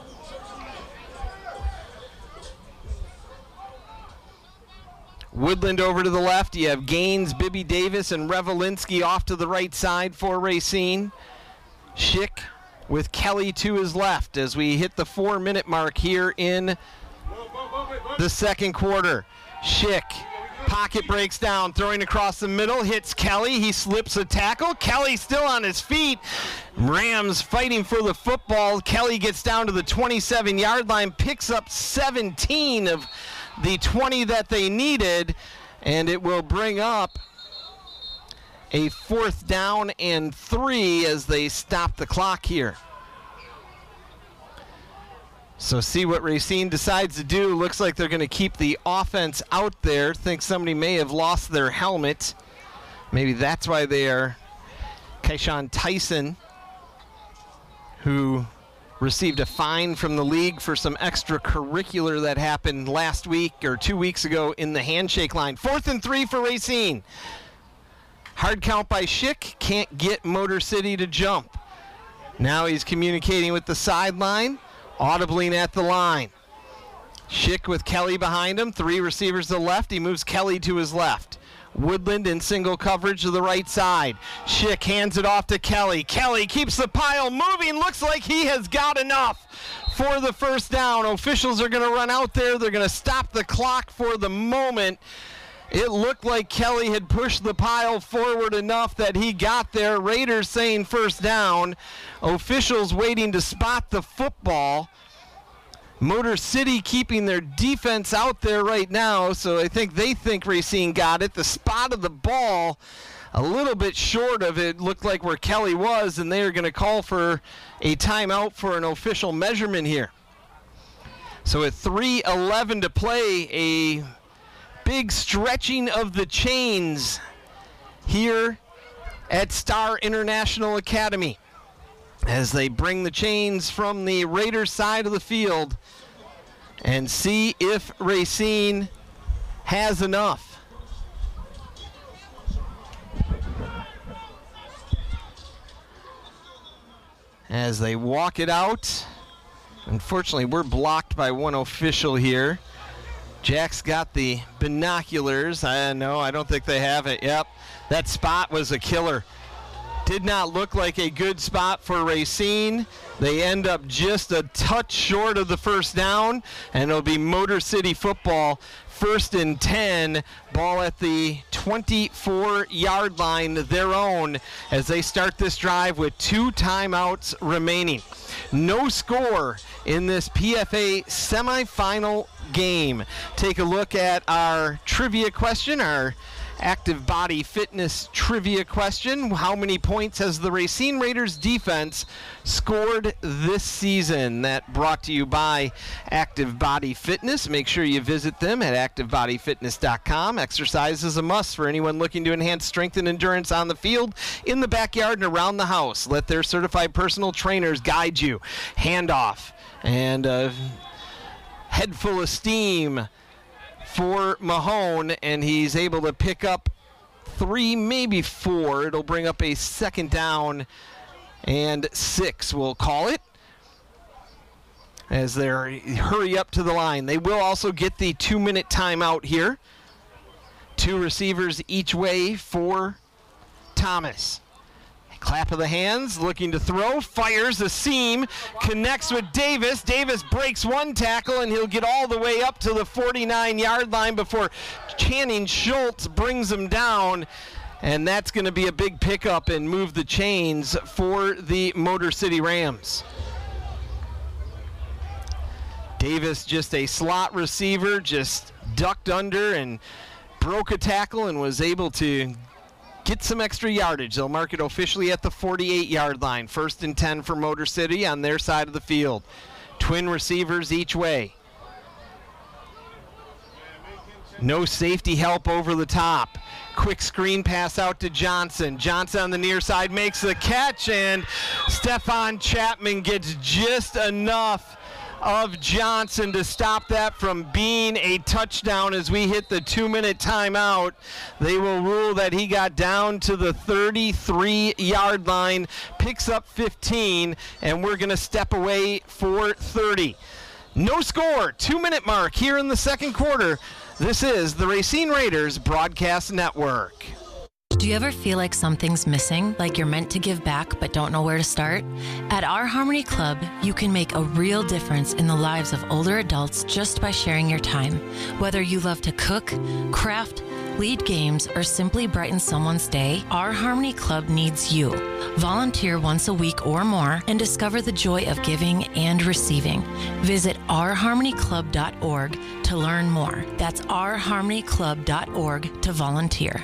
Woodland over to the left. You have Gaines, Bibby Davis, and Revelinsky off to the right side for Racine. Schick with Kelly to his left as we hit the four-minute mark here in the second quarter. Schick, pocket breaks down, throwing across the middle, hits Kelly. He slips a tackle. Kelly still on his feet. Rams fighting for the football. Kelly gets down to the twenty-seven-yard line, picks up seventeen of the twenty that they needed, and it will bring up a fourth down and three as they stop the clock here. So see what Racine decides to do. Looks like they're going to keep the offense out there. Think somebody may have lost their helmet. Maybe that's why they are. Keyshawn Tyson, who received a fine from the league for some extracurricular that happened last week or two weeks ago in the handshake line. Fourth and three for Racine. Hard count by Schick. Can't get Motor City to jump. Now he's communicating with the sideline, audibling at the line. Schick with Kelly behind him. Three receivers to the left. He moves Kelly to his left. Woodland in single coverage to the right side. Schick hands it off to Kelly. Kelly keeps the pile moving. Looks like he has got enough for the first down. Officials are going to run out there. They're going to stop the clock for the moment. It looked like Kelly had pushed the pile forward enough that he got there. Raiders saying first down. Officials waiting to spot the football. Motor City keeping their defense out there right now, so I think they think Racine got it. The spot of the ball a little bit short of it looked like where Kelly was, and they are going to call for a timeout for an official measurement here. So at three eleven to play, a big stretching of the chains here at Star International Academy as they bring the chains from the Raiders side of the field and see if Racine has enough. As they walk it out, unfortunately we're blocked by one official here. Jack's got the binoculars. I know, I don't think they have it. Yep, that spot was a killer. Did not look like a good spot for Racine. They end up just a touch short of the first down, and it'll be Motor City football, first and ten, ball at the twenty-four yard line, their own, as they start this drive with two timeouts remaining. No score in this P F A semifinal game. Take a look at our trivia question, our active body fitness trivia question. How many points has the Racine Raiders defense scored this season? That brought to you by Active Body Fitness. Make sure you visit them at active body fitness dot com. Exercise is a must for anyone looking to enhance strength and endurance on the field, in the backyard, and around the house. Let their certified personal trainers guide you. Handoff and a head full of steam for Mahone, and he's able to pick up three, maybe four. It'll bring up a second down and six, we'll call it, as they hurry up to the line. They will also get the two-minute timeout here. Two receivers each way for Thomas. Clap of the hands, looking to throw, fires a seam, connects with Davis. Davis breaks one tackle, and he'll get all the way up to the forty-nine yard line before Channing Schultz brings him down. And that's going to be a big pickup and move the chains for the Motor City Rams. Davis, just a slot receiver, just ducked under and broke a tackle and was able to get some extra yardage. They'll mark it officially at the forty-eight yard line. First and ten for Motor City on their side of the field. Twin receivers each way. No safety help over the top. Quick screen pass out to Johnson. Johnson on the near side makes the catch, and Stefan Chapman gets just enough of Johnson to stop that from being a touchdown as we hit the two-minute timeout. They will rule that he got down to the thirty-three yard line, picks up fifteen, and we're going to step away for thirty. No score, two-minute mark here in the second quarter. This is the Racine Raiders Broadcast Network. Do you ever feel like something's missing, like you're meant to give back but don't know where to start? At Our Harmony Club, you can make a real difference in the lives of older adults just by sharing your time. Whether you love to cook, craft, lead games, or simply brighten someone's day, Our Harmony Club needs you. Volunteer once a week or more and discover the joy of giving and receiving. Visit our harmony club dot org to learn more. That's our harmony club dot org to volunteer.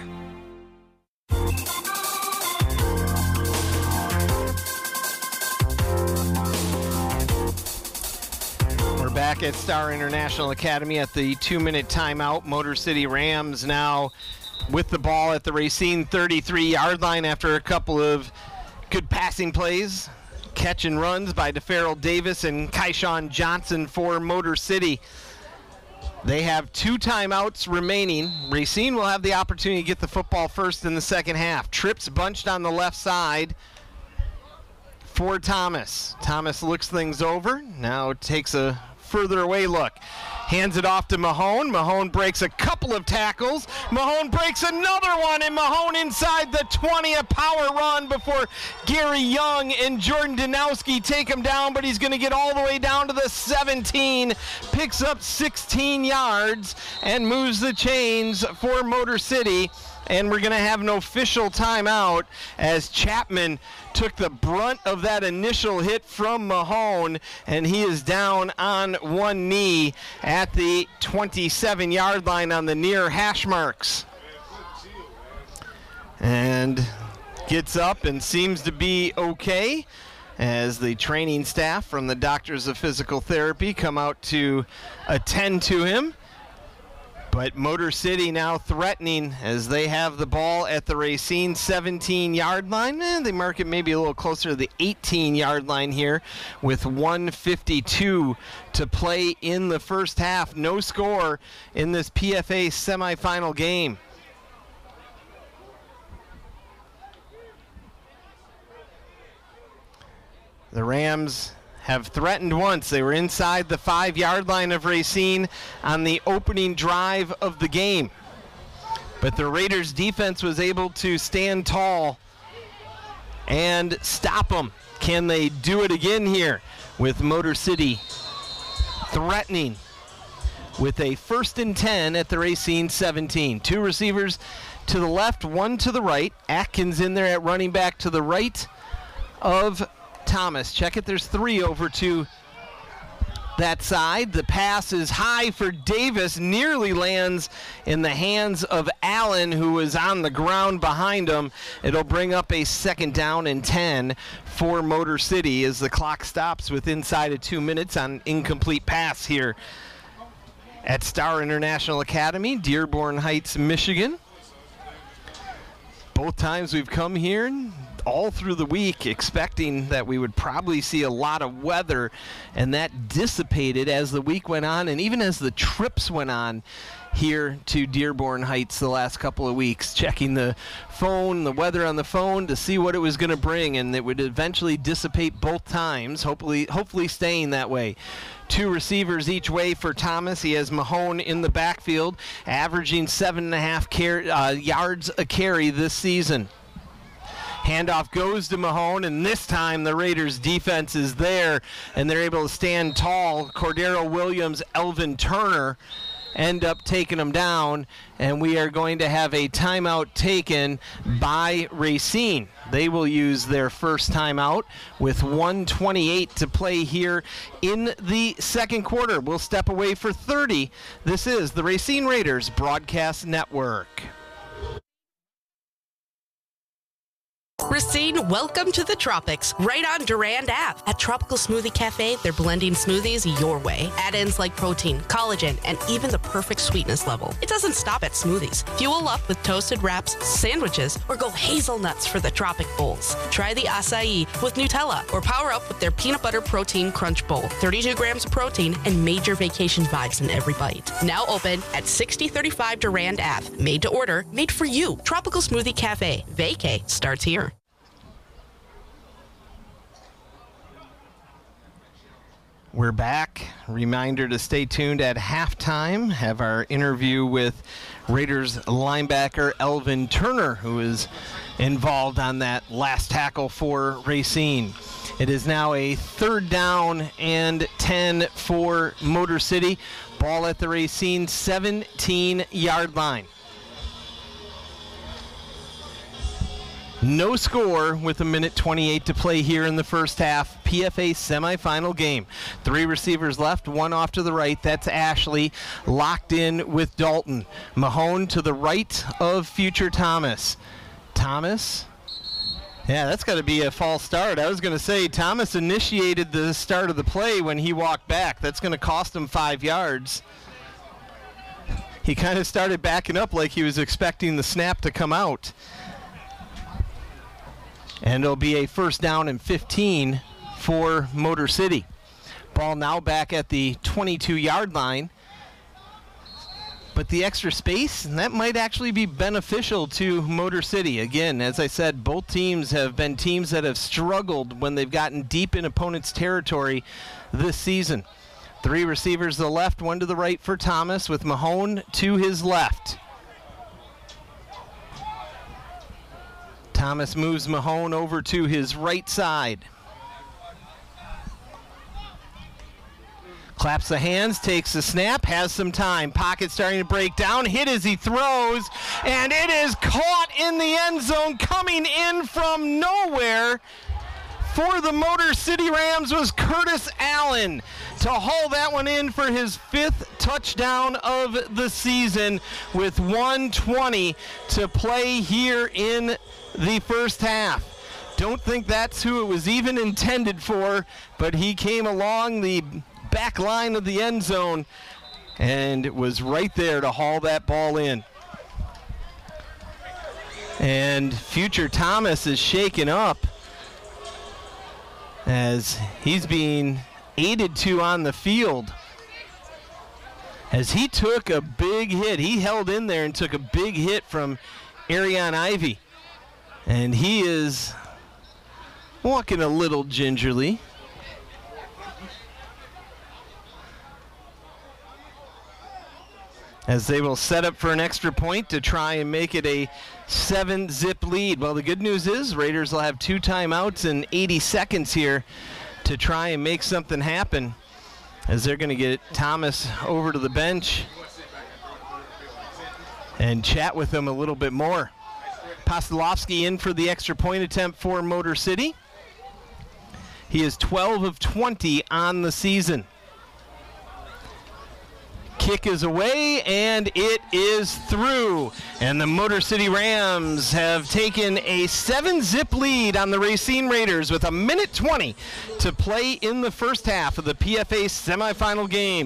We're back at Star International Academy at the two-minute timeout. Motor City Rams now with the ball at the Racine thirty-three yard line after a couple of good passing plays. Catch and runs by DeFarrell Davis and Kyshawn Johnson for Motor City. They have two timeouts remaining. Racine will have the opportunity to get the football first in the second half. Trips bunched on the left side for Thomas. Thomas looks things over. Now takes a further away look. Hands it off to Mahone. Mahone breaks a couple of tackles. Mahone breaks another one, and Mahone inside the twenty. A power run before Gary Young and Jordan Danowski take him down, but he's going to get all the way down to the seventeen. Picks up sixteen yards and moves the chains for Motor City. And we're going to have an official timeout as Chapman took the brunt of that initial hit from Mahone, and he is down on one knee at the twenty-seven-yard line on the near hash marks. And gets up and seems to be okay as the training staff from the Doctors of Physical Therapy come out to attend to him. But Motor City now threatening as they have the ball at the Racine seventeen-yard line. Eh, they mark it maybe a little closer to the eighteen-yard line here with one fifty-two to play in the first half. No score in this P F A semifinal game. The Rams have threatened once. They were inside the five-yard line of Racine on the opening drive of the game. But the Raiders defense was able to stand tall and stop them. Can they do it again here with Motor City threatening with a first and ten at the Racine seventeen? Two receivers to the left, one to the right. Atkins in there at running back to the right of Thomas. Check it, there's three over to that side. The pass is high for Davis, nearly lands in the hands of Allen, who is on the ground behind him. It'll bring up a second down and ten for Motor City as the clock stops with inside of two minutes on incomplete pass here at Star International Academy, Dearborn Heights, Michigan. Both times we've come here all through the week expecting that we would probably see a lot of weather, and that dissipated as the week went on and even as the trips went on here to Dearborn Heights the last couple of weeks, checking the phone, the weather on the phone to see what it was going to bring, and it would eventually dissipate both times, hopefully hopefully staying that way. Two receivers each way for Thomas. He has Mahone in the backfield, averaging seven and a half car- uh, yards a carry this season. Handoff goes to Mahone, and this time the Raiders defense is there, and they're able to stand tall. Cordero Williams, Elvin Turner end up taking them down, and we are going to have a timeout taken by Racine. They will use their first timeout with one twenty-eight to play here in the second quarter. We'll step away for thirty. This is the Racine Raiders Broadcast Network. Racine, welcome to the tropics, right on Durand Ave. At Tropical Smoothie Cafe, they're blending smoothies your way. Add-ins like protein, collagen, and even the perfect sweetness level. It doesn't stop at smoothies. Fuel up with toasted wraps, sandwiches, or go hazelnuts for the Tropic Bowls. Try the acai with Nutella, or power up with their peanut butter protein crunch bowl. thirty-two grams of protein and major vacation vibes in every bite. Now open at sixty thirty-five Durand Ave. Made to order, made for you. Tropical Smoothie Cafe. Vacay starts here. We're back. Reminder to stay tuned at halftime. Have our interview with Raiders linebacker Elvin Turner, who is involved on that last tackle for Racine. It is now a third down and ten for Motor City. Ball at the Racine seventeen-yard line. No score with a minute twenty-eight to play here in the first half. P F A semifinal game. Three receivers left, one off to the right. That's Ashley, locked in with Dalton. Mahone to the right of future Thomas. Thomas. Yeah, that's got to be a false start. I was going to say Thomas initiated the start of the play when he walked back. That's going to cost him five yards. He kind of started backing up like he was expecting the snap to come out. And it'll be a first down and fifteen for Motor City. Ball now back at the twenty-two-yard line. But the extra space, that might actually be beneficial to Motor City. Again, as I said, both teams have been teams that have struggled when they've gotten deep in opponents' territory this season. Three receivers to the left, one to the right for Thomas, with Mahone to his left. Thomas moves Mahone over to his right side. Claps the hands, takes the snap, has some time. Pocket starting to break down, hit as he throws, and it is caught in the end zone, coming in from nowhere. For the Motor City Rams was Curtis Allen to haul that one in for his fifth touchdown of the season with one twenty to play here in the first half. Don't think that's who it was even intended for, but he came along the back line of the end zone and was right there to haul that ball in. And future Thomas is shaken up as he's being aided to on the field, as he took a big hit. He held in there and took a big hit from Arion Ivy, and he is walking a little gingerly. As they will set up for an extra point to try and make it a seven-zip lead. Well, the good news is Raiders will have two timeouts and eighty seconds here to try and make something happen, as they're going to get Thomas over to the bench and chat with him a little bit more. Postolowski in for the extra point attempt for Motor City. He is twelve of twenty on the season. Kick is away, and it is through. And the Motor City Rams have taken a seven-zip lead on the Racine Raiders with a minute twenty to play in the first half of the P F A semifinal game.